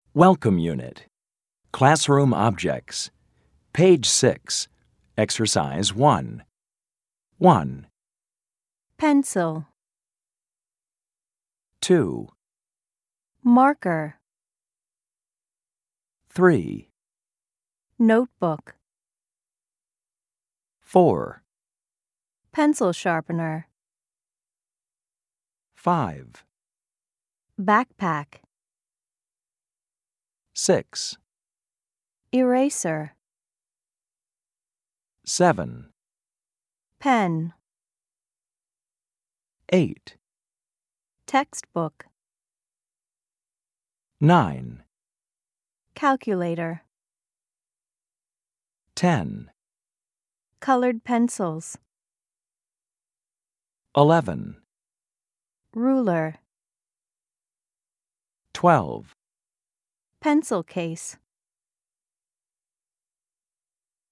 Welcome Unit. Classroom Objects. Page 6. Exercise 1. 1, Pencil, 2, marker, 3, notebook, 4, pencil sharpener, 5, backpack, 6, eraser, 7, pen, 8, textbook, 9, calculator, 10, colored pencils, 11, ruler, 12, pencil case.